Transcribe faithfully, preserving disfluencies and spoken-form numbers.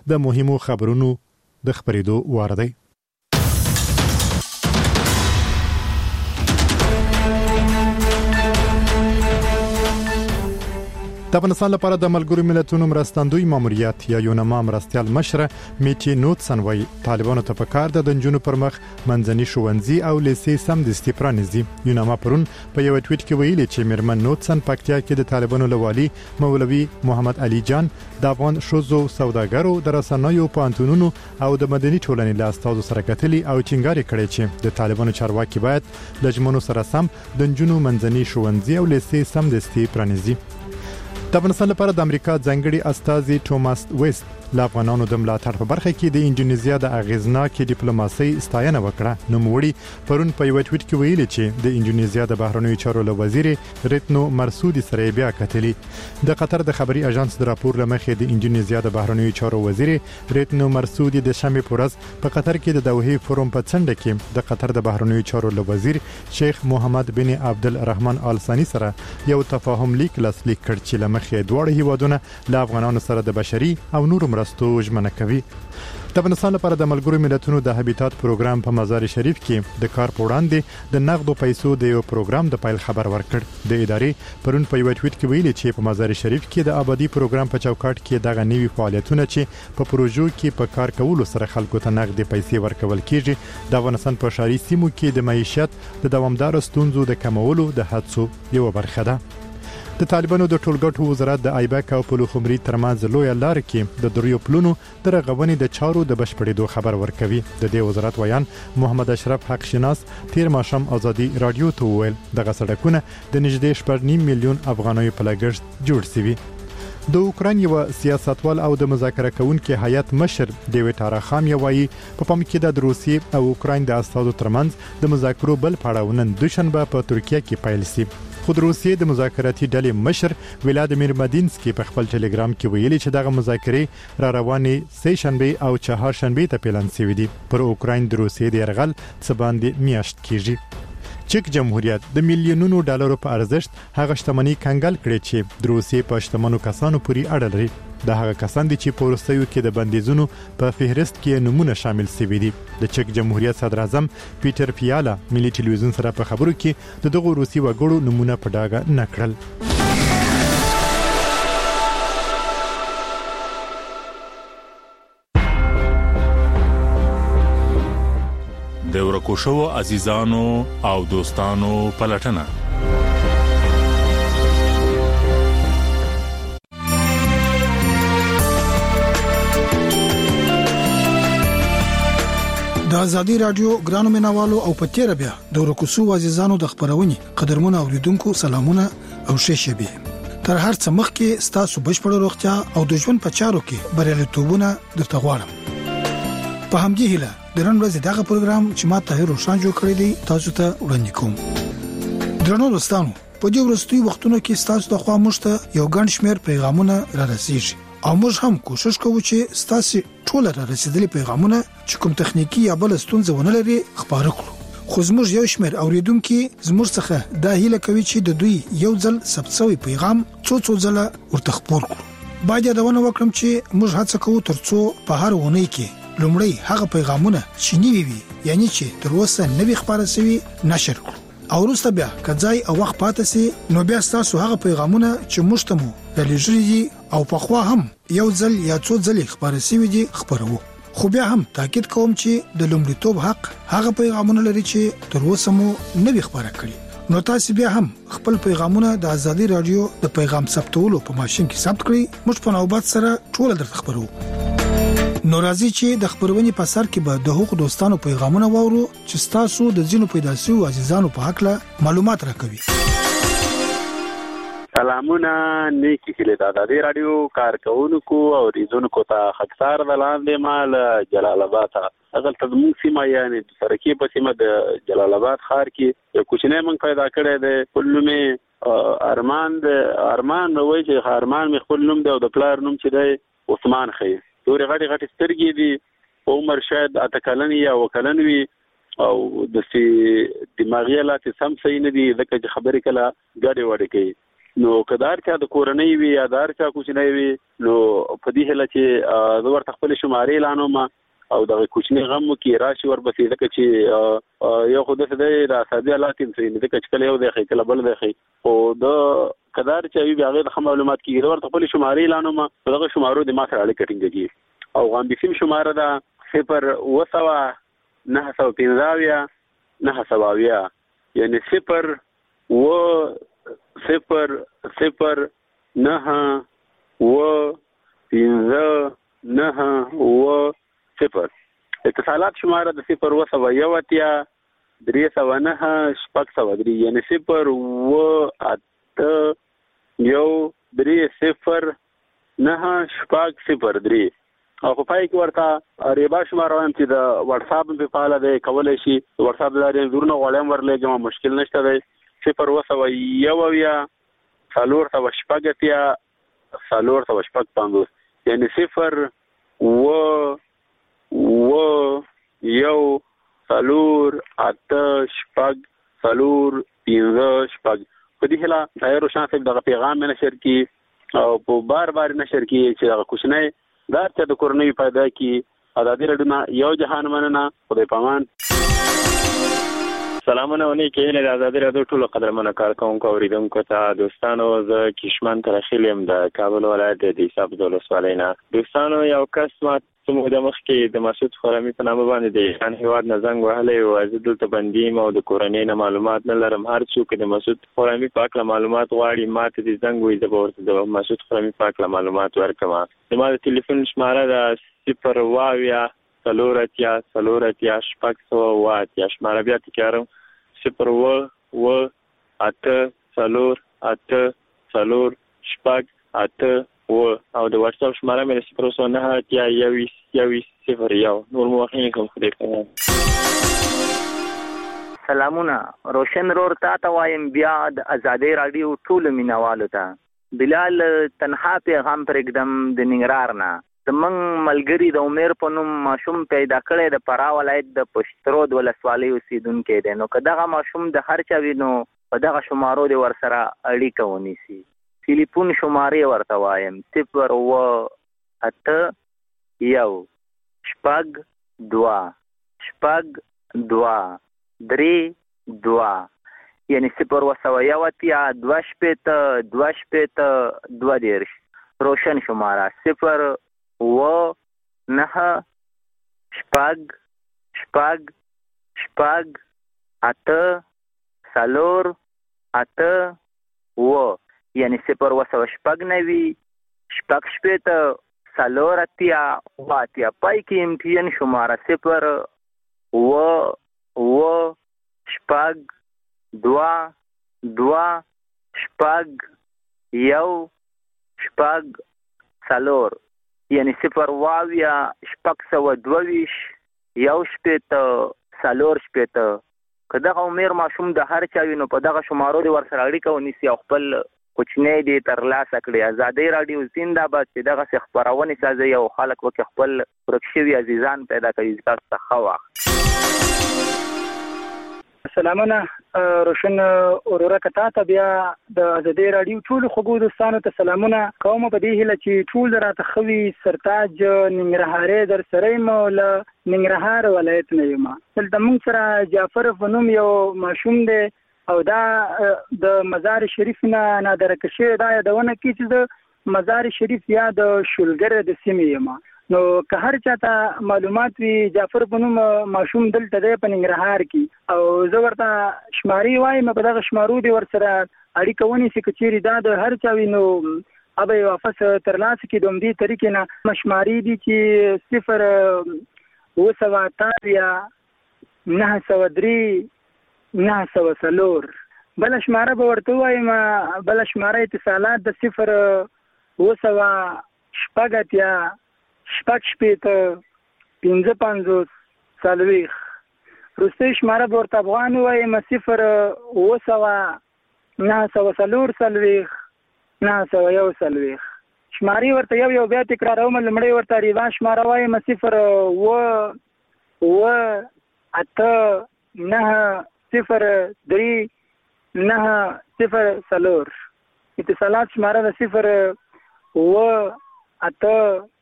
د مهمو خبرونو د خبرېدو وار دی. د افغانستان لپاره د ملګرو ملتونو مرستندوی ماموریت یا یونما مرستیال مشره میټي نوټسن وایي طالبانو ته پکار د دنجونو پر مخ منځني ښوونځي او لیسې سمدستي پرانیزي. یونما پرون په یو ټویټ کې ویلي چې میرمن نوټسن پکتیا کې د طالبانو لوالي مولوي محمد علي جان د افغان شوزو سوداګرو د رسنیو پانتونونو او د مدني ټولنې له استادو سره کتلي او ټینګار کړي چې د طالبانو چارواکي باید لجمنو سره سم دنجونو منځني ښوونځي او لیسې سمدستي پرانیزي. د افغانستان لپاره د امریکا ځانګړي استازي ټوماس ویست له افغانانو د ملاتړ په برخه کې د انډونیزیا د اغیزناکې ډیپلوماسۍ ستاینه وکړه. نوموړي پرون په یو ټویټ کې ویلي چې د انډونیزیا د بهرنیو چارو له وزیر ریتنو مرسودي سره بیا کتلي. د قطر د خبري اژانس د راپور لمخې د انډونیزیا د بهرنیو چارو وزیر ریتنو مرسودي د شنبه په ورځ په قطر کې د دوحې فورم په څنډه کې د قطر د بهرنیو چارو له وزیر شیخ محمد بن عبد الرحمن آل ثاني سره یو تفاهم لیک لاسلیک کړ چې لمخې دواړه هیوادونه له افغانانو سره د بشري او نورو مرستو ژمنه کوي. د افغانستان لپاره د ملګرو ملتونو د هابیتات پروګرام په مزار شریف کې د کار په وړاندې د نقدو پیسو د یو پروګرام د پایل خبر ورکړ. د ادارې پرون په یو ټویټ کې ویلي چې په مزار شریف کې د آبادی پروګرام په چوکاټ کې دغه نوي فعالیتونه چې په پروژو کې په کار کولو سره خلکو ته نقد پیسې ورکول کیږي د افغانستان په شاري سیمو کې د معیشت د دوامدار ستونزو د کمولو د هڅو یو برخه ده. د طالبانو د ټولګټو وزارت د ایبک او پلوخمري ترمنځ لوی لار کې د دریو پلونو د رغونې د چارو د بشپړېدو خبر ورکوي. د دې وزارت ویان محمد اشرف حق شناس تیر ماشام ازادي رادیو ته ویل دغه سړکونه د نږدې شپږ نیم میلیون افغانیو په لګښت جوړ شوي. د اوکران یو سیاستوال او د مذاکره کوونکي هیئت مشر ډیوډ اراخام یوایي په پام کې د روسیې او اوکران د استادو ترمنځ د مذاکرو بل پړاو نن دوشنبه په ترکیه کې پیل شي. خود روسیې د مذاکراتي ډلې مشر ولادیمیر مدینسکي په خپل ټلګرام کې ویلي چې دغه مذاکرې را روانې سه شنبه او چهار شنبه ته پلان شوې دي. پر اوکران د روسیې د يرغل څه باندې میاشت کېږي. چک جمهوریت د میلیونونو ډالرو په ارزښت هغه شتمنۍ کنګل کړې چې د روسیې په شتمنو کسانو پورې اړه لري. د هغه کسان دي چې په وروستیو کې د بندیزونو په فهرست کې نمونه شامل شوي دي. د چک جمهوریت صدر اعظم پیټر فیالا ملي ټلویزیون سره په خبرو کې د دغه روسي وګړو نمونه په ډاګه نه کړل. د ورکو شوو عزیزانو او دوستانو پلټنه د ازادي رادیو ګرانو مینوالو او پتیره بیا د ورکوسو عزیزانو د خبرونې قدرمن اوریدونکو سلامونه او شیشبي تر هر څه مخکې ستاسو بشپړ روغتیا او د ژوند په چارو کې بریالیتوبونه درته غواړم. په همدې هیله د نن ورځې دغه پروګرام چې ما ته روشان جوړ کړی دی تاسو ته وړاندې کوم. درنو دوستانو په دې ورځې وختونو کې ستاسو د خوا مشته یو ګڼ شمېر پیغامونه را رسیږي او موږ هم کوشش کوو چې ستاسو ټول را رسیدلي پیغامونه چې کوم تخنیکی یا بل ستونزه ونه لري خبرو کړو. خو زموږ یو شمېر اوریدونکو زموږ څخه دا هیله کوي چې د دوی یو ځل ثبتوي پیغام څو څو ځله ورته خبر کړو. باید دا ونه وکړم چې موږ هڅه کوو ترڅو په هر ونه کې لومړی هغه پیغامونه چې نیوي وي یعنی چې تر اوسه نوي خبره سوي نشر کړو او وروسته بیا کځای او وخت پاتې سي نو بیا تاسو هغه پیغامونه چې مشتمو د لږري او په خوا هم یو ځل یا څو ځلې خبره سوي دي خبرو. خو بیا هم تاکید کوم چې د لومړیتوب حق هغه پیغامونه لري چې تر اوسه مو نوي خبره کړي. نو تاسو بیا هم خپل پیغامونه د ازادي رادیو د پیغام ثبتولو په ماشين کې ثبت کړئ. موږ په نوبت سره ټول درته خبرو. نو راځي چې د خبرونې په سر کې به د حقوق دوستانو پیغامونه وورو چې تاسو د ځینو پیداسیو عزیزانو په حق له معلومات راکوي. سلامونه نیکی هیله د ازادي رادیو کارکونکو او ریزونکو ته خطر ولاندې مال جلال آباد اصل تضمون سیمه یعنی سرکی په سیمه د جلال آباد ښار کې یو کوچنی من پیدا کړی دی. کلمه ارمان د ارمان وایي چې ارمان مې خپل نوم دی او د پلار نوم چې دی عثمان خي. دوري غټي غټي سترګې دي په عمر شاید اته کلن یا وکلن وي او د سي دماغي حالات سم صحیح نه دي ځکه چې خبرې کله ګډې وډې کوي. نو کدار چا د کورنۍ وی یا دار چا کوچنی وی نو په دې هله چې د ورته خپل شمارې اعلانو ما او د کوچنی غم کې راشي ور بسې دغه چې یو خود څه دی د اساسي حالات کې د کچکل یو د خې کله بل دی خې او د کدار چې وی هغه د معلومات کې ورته خپل شمارې اعلانو ما دغه شمارو د ما سره اړیکه ټینګېږي او غام بسیم شماره ده صفر وسوا نه سو پنځاویا نه سواویا یعنی صفر و صفر صفر نه و پنځه نه و صفر. اتصالات شماره د صفر و سوا یو اتیا درې سوا نه شپږ سوا درې یعنی صفر و اته یو درې صفر نه شپږ صفر درې او په پای کې ورته ریبا شماره وایم چې د واتس اپ په فعال دی کولای شي واتس اپ لري زورنه غوړم ورلېږم مشکل نشته دی صفر و سوا یو یا څلور سوا شپږ اتیا څلور سوا شپږ پنځوس یعنی صفر و و یو څلور اته شپږ څلور پنځه شپږ په دې هله تایرو شانس دغه پیغام نشر کی او په بار بار نشر کی چې هغه کوښنه دا چې د کورنۍ پیدا کی ازادي رډونه یو جهان مننه خدای پامان. سلامونه ونی کې نه ازادي رډو ټول قدرمنه کارکونکو اوریدونکو ته دوستانو ز کشمن ترخیلم د کابل ولایت د حساب دولس والینا دوستانو یو کس ما سمو د مخ کې د مسعود خرمی په نامه باندې د ان هواد نزنګ وهلې او عزت ته بندیم او د کورنۍ نه معلومات نه لرم هر څوک د مسعود خرمی پاک له معلومات غواړي ماته د زنګ وې د ورته د مسعود خرمی پاک له معلومات ورکما زما د ټلیفون شماره د صفر واویا څلورتیا څلورتیا شپږ سوه واتیا شماره بیا تکرارم صفر و و اته څلور اته څلور شپږ اته و او د واتس اپ شماره مې صفر سو نه اتیا یویس یویس صفر یو نور مو وخت کوم خدای په سلامونه روشن رور تا ته وایم بیا د ازادي رادیو ټول مینوالو ته بلال تنها پیغام پر एकदम د ننګرهار نه زمنګ ملګری د عمر په نوم ماشوم پیدا کړی د فرا ولایت د پشترود ولسوالۍ اوسیدونکو دی نو کداغه ماشوم د هر چا وینو په دغه شمارو د ور سره اړیکه ونیسي ټلیفون شمارې ورته وایم صفر و اته یو شپږ دوه شپږ دوه درې دوه یعنی صفر و سوه یو اتیا دوه شپېته دوه شپېته دوه دېرش روشن شماره صفر و نه شپږ شپږ شپږ اته څلور اته و یعنی صفر و سوه شپږ نوي شپږ شپېته څلور اتیا اوه اتیا پای کې ایم ټي ان شماره صفر و و شپږ دوه دوه شپږ یو شپږ څلور یعنی صفر واویا شپږ سوه دوه ویشت یو شپېته څلور شپېته که دغه عمر ماشوم د هر چا وي نو په دغه شمارو د ورسره اړیکه ونیسي او خپل کوچنی دی ترلاسه کړي. ازادي راډیو زنده‌باد چې دغه خبرونه سازي او خلک وکړي خپل ورک شوي عزیزان پیدا کوي. تاسو ته ښه وخت. سلامونه روشن اورورا کتا ته بیا د ازادي راډیو ټول خوګو دوستانو ته سلامونه کوم په دې هله چې ټول راته خوي سرتاج ننګرهاري در سره مول ننګرهار ولایت نه یم. دلته موږ سره جعفر فنوم یو ماشوم دی او دا د مزار شریف نه نادر کشه دا یادونه کی چې د مزار شریف یا د شولګر د سیمې یم. نو که هر چاته معلومات وي جعفر بنوم ماشوم دلته دی په ننګرهار کې او زه ورته شمارې وایم په دغه شمارو دی ورسره اړیکه ونیسي که چیرې دا د هر چا وي نو ابه یې واپس ترلاسه کړي. د همدې طریقې نه شمارې دي چې صفر اوه سوه اتاویا نهه سوه درې نهه سوه څلور بله شماره به ورته ووایم. بله شماره اتصالات د صفر اوه سوه شپږ اتیا شپږ شپېته پنځه پنځوس څلوېښت. وروستۍ شماره به ورته افغان ووایم صفر اوه سوه نهه سوه څلور څلوېښت نهه سوه یو څلوېښت. شمارې ورته یو یو بیا تکراروم. لومړی ورته ریوا شماره وایم صفر اوه اوه اته نهه صفر درې نهه صفر څلور اتصالات شماره د صفر و اته